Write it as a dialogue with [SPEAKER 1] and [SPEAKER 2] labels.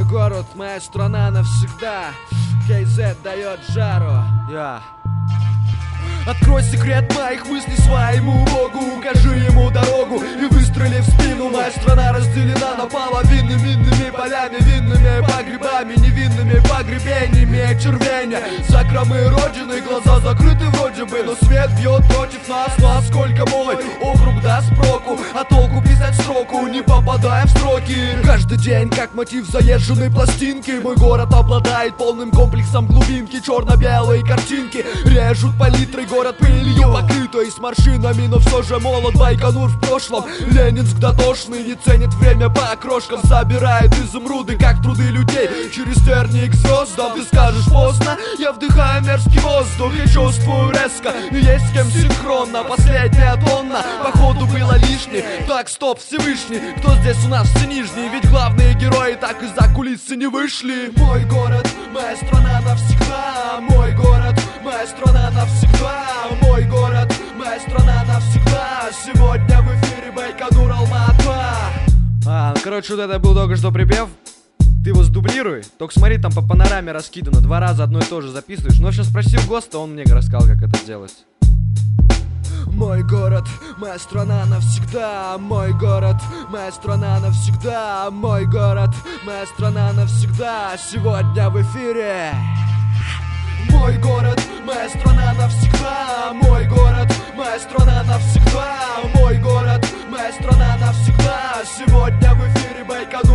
[SPEAKER 1] город, моя страна навсегда. KZ дает жару. Открой секрет моих мыслей своему Богу, укажи ему дорогу и выстрели в спину. Моя страна разделена наполовину минными полями, винными погребами, невинными погребениями червеня. Закромы родины, глаза закрыты вроде бы, но свет бьет против нас. Ну а сколько мой округ даст проку, а толку писать строку, не попадая в строки. Каждый день как мотив заезженной пластинки. Мой город обладает полным комплексом глубинки. Черно-белые картинки режут палитрой, город пылью покрытой с морщинами, но все же молод. Байконур в прошлом, Ленинск дотошный, не ценит время по окрошкам, собирает изумруды, как труды людей, через тернии к звездам. Ты скажешь поздно, я вдыхаю мерзкий воздух и чувствую резко, есть с кем синхронно. Последняя тонна, походу было лишней. Так, стоп, Всевышний, кто здесь у нас все нижний? Ведь главные герои так из-за кулисы не вышли. Мой город, моя страна навсегда. Мой город, моя страна навсегда. Мой город, моя страна навсегда. Сегодня в эфире Байконур, Алма-Ата. Ну короче, вот это был только что припев. Ты его сдублируй, только смотри, там по панораме раскидано. 2 раза одно и то же записываешь. Но в общем, спроси у ГОСТа, он мне рассказал, как это делать. Мой город, моя страна навсегда. Мой город, моя страна навсегда. Мой город, моя страна навсегда. Сегодня в эфире. Мой город, моя страна навсегда. Мой город, моя страна навсегда. Мой город, моя страна навсегда. Сегодня в эфире Байконур.